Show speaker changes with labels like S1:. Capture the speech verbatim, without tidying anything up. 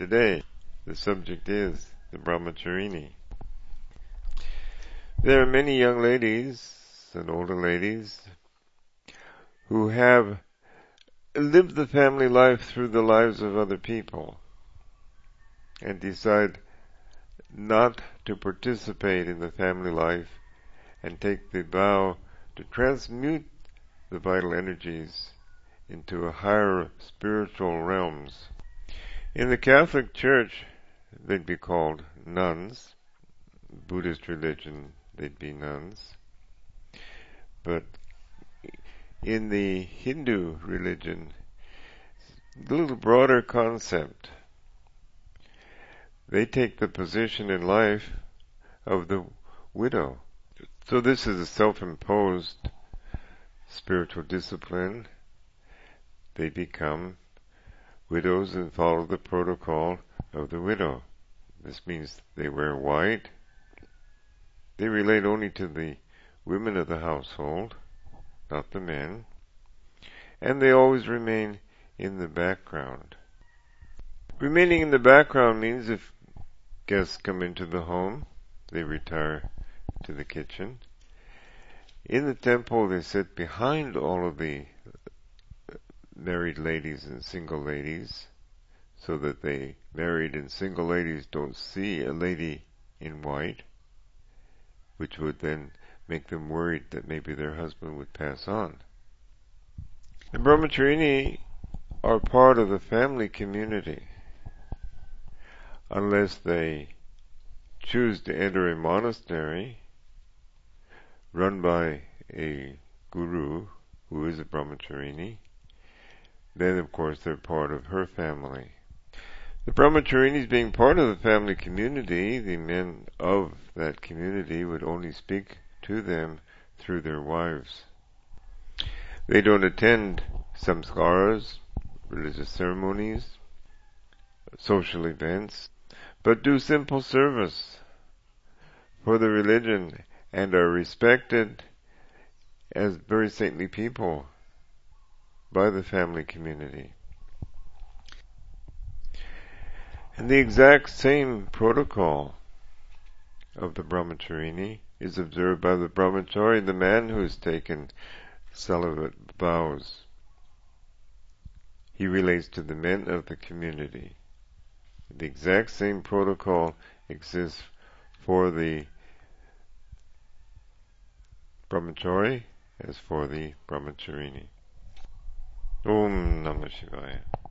S1: today. The subject is the Brahmacharini. There are many young ladies and older ladies who have lived the family life through the lives of other people and decide not to participate in the family life and take the vow to transmute the vital energies into a higher spiritual realms. In the Catholic Church, they'd be called nuns. Buddhist religion, they'd be nuns. But in the Hindu religion, a little broader concept. They take the position in life of the widow. So this is a self-imposed spiritual discipline. They become widows and follow the protocol of the widow. This means they wear white. They relate only to the women of the household, not the men. And they always remain in the background. Remaining in the background means if guests come into the home, they retire to the kitchen. In the temple, they sit behind all of the married ladies and single ladies, so that the married and single ladies don't see a lady in white, which would then make them worried that maybe their husband would pass on. The Brahmacharini are part of the family community, unless they choose to enter a monastery run by a guru who is a Brahmacharini. Then, of course, they're part of her family. The Brahmacharinis being part of the family community, the men of that community would only speak to them through their wives. They don't attend samskaras, religious ceremonies, social events, but do simple service for the religion and are respected as very saintly people by the family community. And the exact same protocol of the Brahmacharini is observed by the Brahmachari, the man who has taken celibate vows. He relates to the men of the community. The exact same protocol exists for the Brahmachari as for the Brahmacharini. Om Namah Shivaya.